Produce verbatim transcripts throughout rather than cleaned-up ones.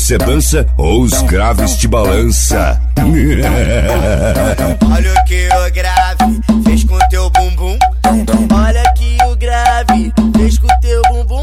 cê dança ou os graves te balança. Olha o que o grave fez com teu bumbum. Olha que o grave fez com teu bumbum.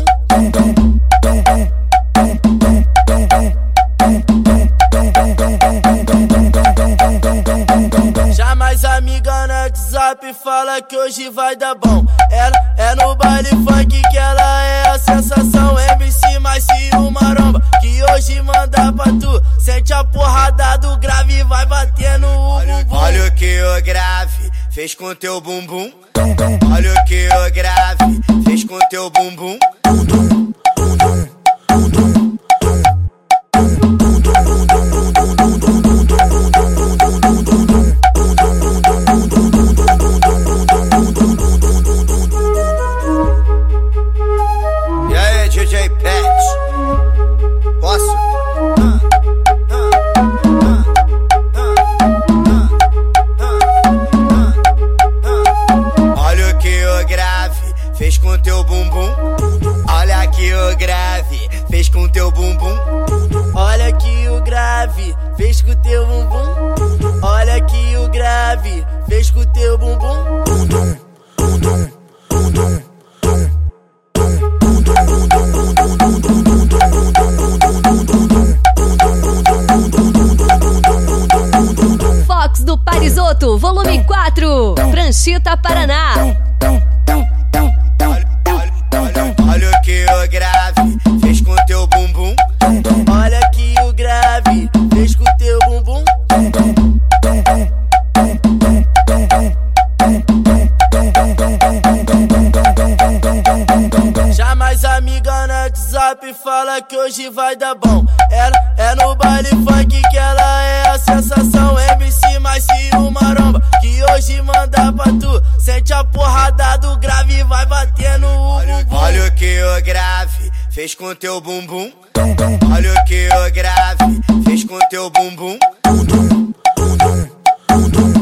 Chama as amigas no WhatsApp e fala que hoje vai dar bom. Ela é no baile funk que ela é a sensação. M C mais o maromba que hoje manda pra tu. Sente a porrada do grave, vai batendo o bumbum. Olha o que o grave fez com teu bumbum. Olha o que o grave fez com teu bumbum. E aí, D J Pet, posso? Olha o que o grave fez com teu bumbum. Olha que o grave fez com teu bumbum. Olha que o grave fez com teu bumbum. Olha que o grave fez com teu bumbum. Fox do Parisoto, volume quatro, Pranchita, Paraná. Olha o que o grave fez com teu bumbum. Olha que o grave fez com teu bumbum. Chama as amigas no WhatsApp e fala que hoje vai dar bom. Ela é no baile funk que ela é a sensação. M C mais o maromba que hoje manda pra tu. Sente a porrada do grave, vai batendo o bumbum. Olha o que o grave fez com teu bumbum. Olha o que o grave fez com teu bumbum.